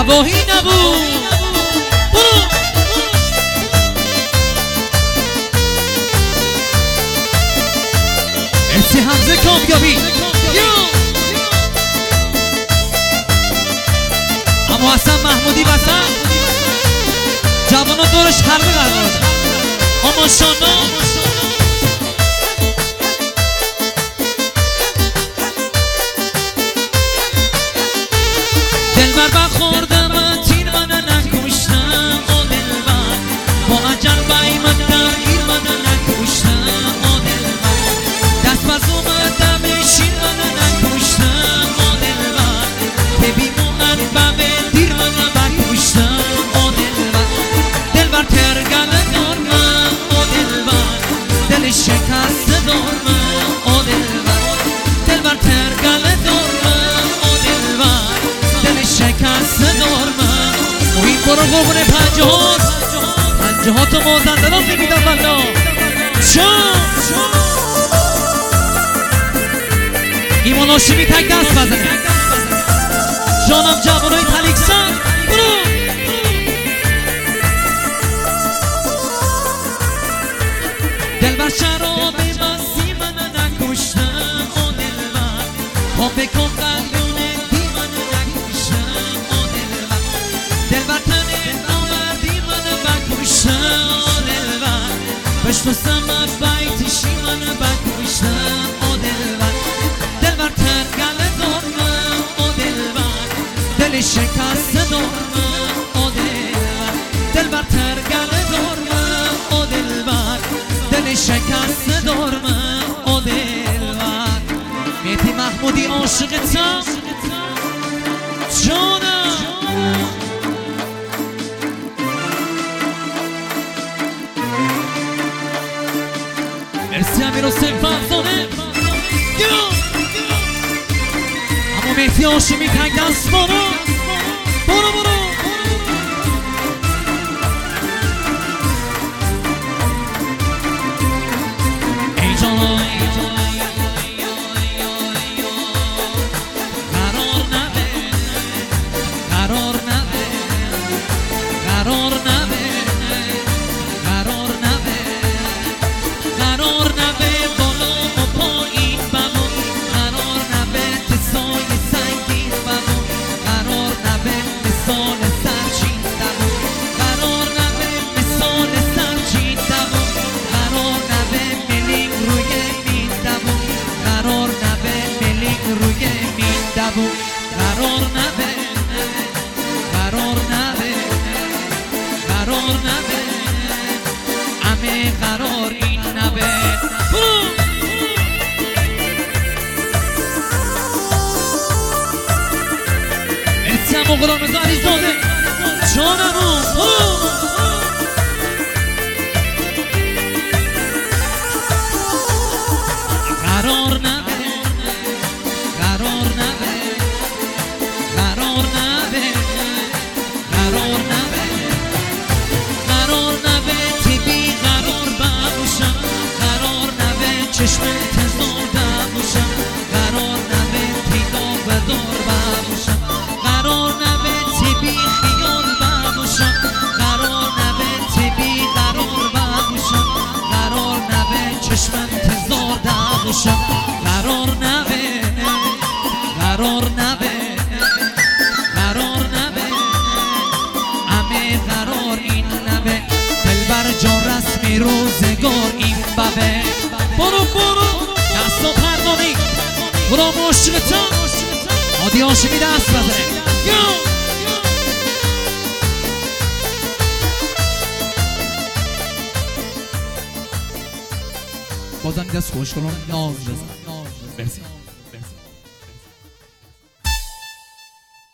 تباهی نبود. برو مرسی حمزه کامیابی. اما حسن محمودی وسط جوانا دورش حلقه قرار دادن. اما شانا دلبر بخوردم من تیر من نکشتم و دلبر با اجل بای من درگیر من نکشتم و دلبر دست بز اومدم شیر من نکشتم و دلبر ببین من بمه دیر من بکشتم و دلبر دلبر ترگل دار من و دلبر دل شکست دار من و دلبر دلبر ترگل دار من و دلبر دل شکست دار من. این برو قربون پنجهات و مازندران نمیدم بلا ایمان هاشمی تک دست بزنه جانم جوانای تلیکسن. برو دلبر شراب مستی من نکشتم و دلبر پا بکن قلیونه دی من نکشتم و دلبر دلبر تنه آوردی من بکشتم و دلبر پشت و سمت بیتشی من بکشتم و دلبر دلبر ترگل دار من و دلبر دل شکست دار من و دلبر دلبر ترگل دار من و دلبر دل شکست دار من و دلبر. مهدی محمودی عاشقتم جانم. مرسی امیر حسین فرزانه. اما مهدی هاشمی تک دست برو برو برو ای جان غلام رضا علیزاده جانمون. قرار نده قرار نده قرار نده قرار نده قرار نده تی بی قرار باشم قرار نده چشم تزار باشم قرار نده تی داغدار باشم قرار نده تی بی خیال باشم قرار نده تی بی قرار باشم قرار نده چشم تزار باشم قرار نده قرار نده قرار نده همه قرار این نبه دلبر جان رسمی روزگار این ببه. برو برو دست و پردانی برو مشرتم عادی هاشمی دست بزنه. بازم دست خوش کنم ناز بزن.